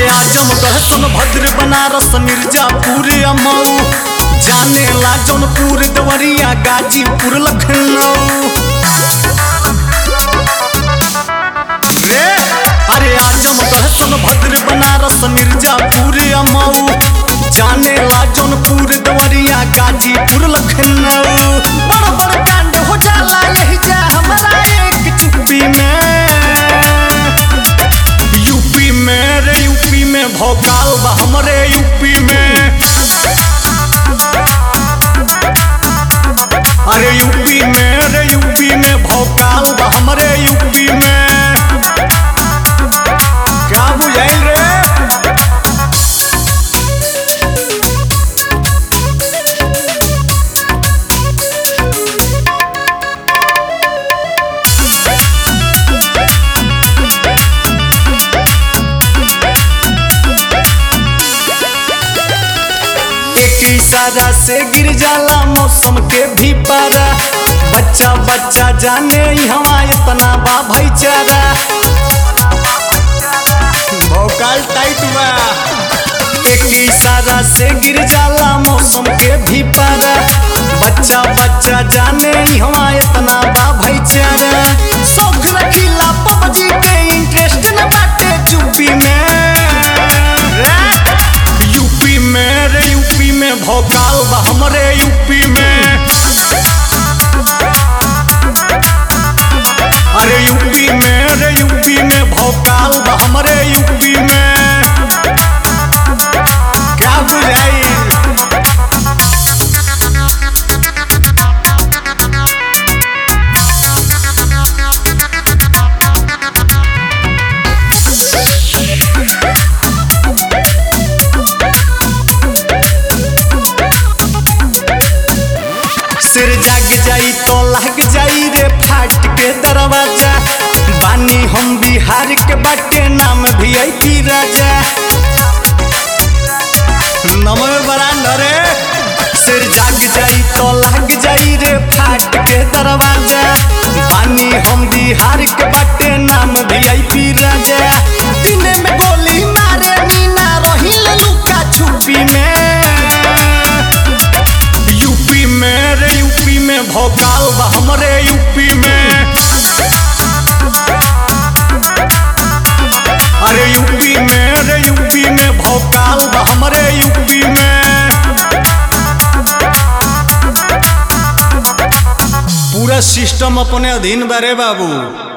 आजमगढ़ सोनभद्र बनारस मिर्जापुर मऊ जाने ला जौनपुर देवरिया गाजीपुर लखनऊ। अरे आजमगढ़ सोनभद्र बनारस मिर्जापुर मऊ जाने ला जौनपुर देवरिया गाजीपुर लखनऊ। बड़ बड़ कांड हो जाला यही जा हमारा एक चुप्पी में। यूपी में रे यूपी में भौकाल बा हमरे यूपी में। अरे यूपी में रे यूपी में भौकाल बा हमरे यूपी में। क्या बुझाइल रे? इशारा से गिर जाला मौसम के भी पारा। बच्चा बच्चा जाने हवा इतना बा भाईचारा। भौकाल टाइट बा। एक इशारा से गिर जाला मौसम के भी पारा। बच्चा बच्चा जाने हवा इतना बा भाईचारा। शौक रखीला पबजी पे इंटरेस्ट न बाटे चुप्पी में। यूपी में रे यूपी में भौकाल बा हमरे यूपी में। अरे यूपी में रे यूपी में भौकाल बा हमरे यूपी में। क्या बुझाई? सिर जाग जाई तो लग जाई रे फाट के दरवाजा। बानी हम बिहार के बाटे नाम VIP राजा। नमो बरांडा रे। सिर जाग जाई तो लग जाई रे फाट के दरवाजा। बानी हम बिहार के बाटे नाम VIP राजा। दिन में गोली मारे मीना रहिल लुका छुपी में। यूपी में रे यूपी में भौकाल बा हमरे यूपी में। अरे यूपी में रे यूपी में भौकाल बा हमरे यूपी में। पूरा सिस्टम अपने अधीन बा रे बाबू।